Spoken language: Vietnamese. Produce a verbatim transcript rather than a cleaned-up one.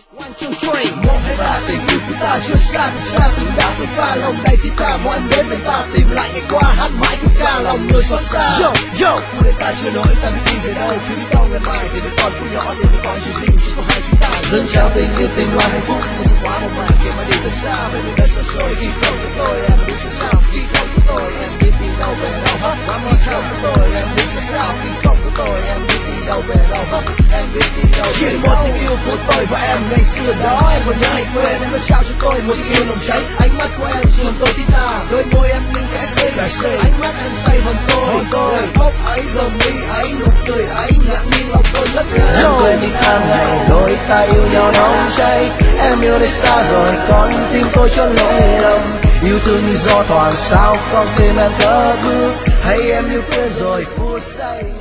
One, two, three. Một hai ba tình yêu của ta chưa xa thì xa từng đã phải pha lòng đây thì ta mỗi anh đến bên ta tìm lại ngày qua hát mãi của ca lòng người xót xa. Yo yo, cuộc đời ta chưa nổi ta biết đi về đâu khi biết đâu ngày mai thì đứa con của nhỏ thì đứa con chỉ riêng chỉ có hai chúng ta dâng trao tình yêu tình loa hạnh phúc nhưng sẽ quá một màn kia mà đi thật xa về nơi đất xa xôi đi không của tôi em biết sao sao đi không của tôi em biết đi đâu về đâu hết quá đi không của tôi em biết sao sao đi không của tôi em biết đi đâu về đâu hết em biết đi đâu chuyện một tình yêu của tôi và em ngày xưa đó em còn nhớ hay quên em đã trao cho tôi một tình yêu nồng cháy ánh mắt của em dùm tôi tí ta đôi môi em như kẻ xây ánh mắt em say hồn tôi tôi khóc ấy gầm mi ấy nụ cười ấy ngạc nhiên lòng tôi ngất ngây em quên đi tháng ngày đôi ta yêu nhau nóng cháy em yêu đây xa rồi con tim tôi chốn lỗi lầm yêu thương như gió thoảng sao con tim em cất bước hay em yêu quên rồi phút giây